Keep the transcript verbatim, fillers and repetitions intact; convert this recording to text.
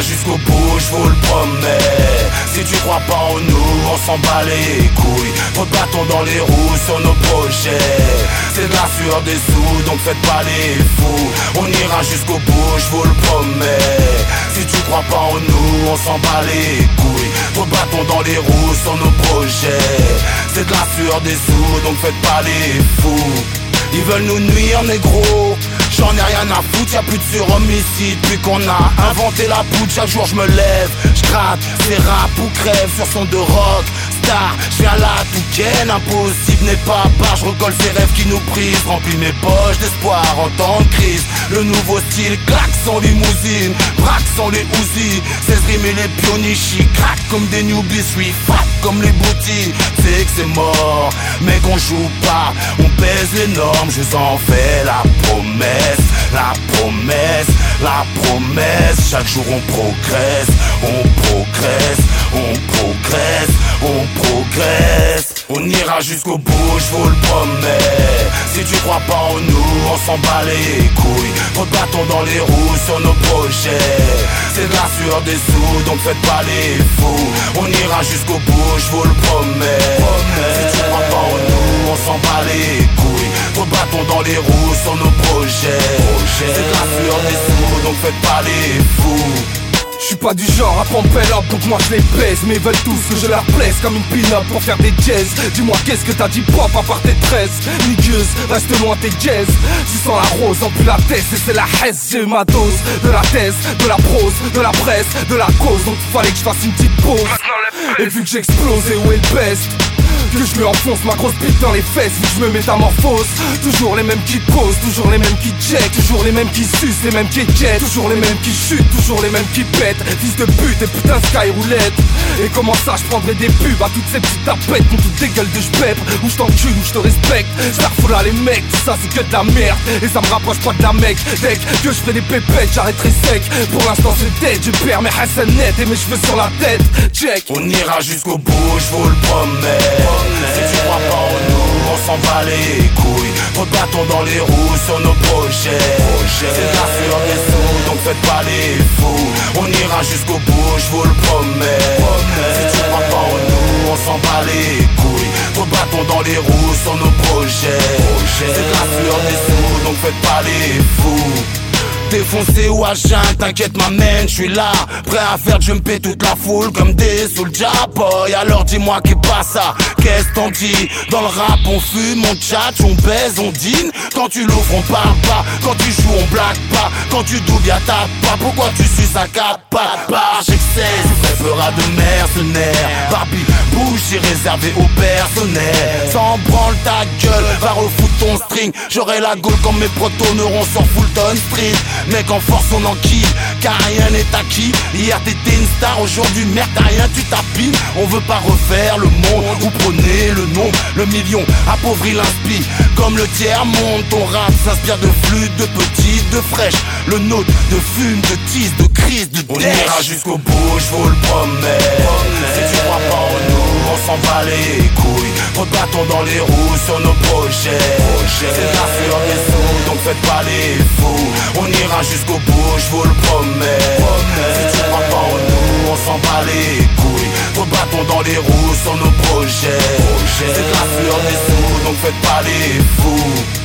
jusqu'au bout, je vous le promets. Si tu crois pas en nous, on s'en bat les couilles. Trop de bâtons dans les roues sur nos projets. C'est de la sueur des sous, donc faites pas les fous. On ira jusqu'au bout, je vous le promets. Si tu crois pas en nous, on s'en bat les couilles. Trop de bâtons dans les roues sur nos projets. C'est de la sueur des sous, donc faites pas les fous. Ils veulent nous nuire, négro. J'en ai rien à foutre, y'a plus de sur-homicide. Depuis qu'on a inventé la poudre, chaque jour je me lève, je gratte, c'est rap ou crève sur son de rock. Star, je viens là tout ken, impossible n'est pas part. Je recolle ces rêves qui nous brisent, remplis mes poches d'espoir en temps de crise. Le nouveau style, claque sans limousine, braque sans les Uzi. seize rimes et les pionichis, craque comme des newbies. Suis fat comme les boutis, c'est que c'est mort, mais qu'on joue pas, on pèse les normes. Je vous en fais la promesse, la promesse, la promesse. Chaque jour on progresse, on progresse, on progresse, on progresse. On ira jusqu'au bout, je vous le promets. Si tu crois pas en nous, on s'en bat les couilles. Trop de bâtons dans les roues sur nos projets. C'est de la sueur des sous, donc faites pas les fous. On ira jusqu'au bout, je vous le promets. Si tu crois pas en nous, on s'en bat les couilles. Trop de bâtons dans les roues sur nos projets. C'est de la sueur des sous, donc faites pas les fous. J'suis pas du genre à pomper up, donc moi je les baise. Mais ils veulent tous que je leur plaise comme une pin-up pour faire des jazz. Dis-moi qu'est-ce que t'as dit propre à part tes tresses. Nigueuse, reste loin tes jazz. Tu sens la rose, en plus la tête et c'est la hesse. J'ai eu ma dose de la thèse, de la prose, de la presse, de la cause. Donc fallait que je fasse une petite pause. Et vu que j'explose et où est le best, que je lui enfonce ma grosse bite dans les fesses. Vu que je me métamorphose, toujours les mêmes qui posent, toujours les mêmes qui check, toujours les mêmes qui sucent, les mêmes qui jettent, toujours les mêmes qui chutent, toujours les mêmes qui pètent. Fils de pute et putain de sky roulette. Et comment ça je prendrai des pubs à toutes ces petites tapettes contre toutes des gueules de j'pèpre. Où je t'encule, où je te respecte. J'perds là les mecs, tout ça c'est que de la merde. Et ça me rapproche pas de la mec. Dès que je ferai des pépettes, j'arrêterai sec. Pour l'instant c'est dead, je perds mes Hassan net et mes cheveux sur la tête. Check. On ira jusqu'au bout, je vous le promets. Si tu crois pas en nous, on s'en bat les couilles. Trop de bâtons dans les roues sur nos projets. C'est de la sueur des sous, donc faites pas les fous. On ira jusqu'au bout, je vous le promets. Si tu crois pas en nous, on s'en bat les couilles. Trop de bâtons dans les roues sur nos projets. C'est de la sueur des sous, donc faites pas les fous. Défoncé ou à jeun, t'inquiète ma man, j'suis là, prêt à faire jumper toute la foule comme des Soulja Boy. Alors dis-moi qu'est pas ça, qu'est-ce t'en dis? Dans le rap on fume, on tchatche, on baise, on dîne. Quand tu l'ouvres on parle pas, quand tu joues on blague pas. Quand tu doubles y'a ta pas, pourquoi tu suces à quatre pattes? Bah j'excesse, vrai fera de mercenaires. Barbie, bouge, c'est réservé au personnel. Sans branle ta gueule, va refoutre ton string. J'aurai la gaule comme mes proto-neurons sur Fulton Street. Mec en force on enquille, car rien n'est acquis. Hier t'étais une star, aujourd'hui merde t'as rien, tu tapines. On veut pas refaire le monde, vous prenez le nom. Le million appauvrit l'inspi, comme le tiers-monde. Ton rap s'inspire de flûte, de petites, de fraîches. Le nôtre de fume, de tease, de crise, de on ira jusqu'au bout, je vous le promets. Si tu crois pas en nous, on s'en bat les couilles. Trop de bâtons dans les roues sur nos projets. C'est de la sueur des sous, donc faites pas les fous. On ira jusqu'au bout, je vous le promets. Si tu crois pas en nous, on s'en bat les couilles. Trop de bâtons dans les roues sur nos projets. C'est de la sueur des sous, donc faites pas les fous.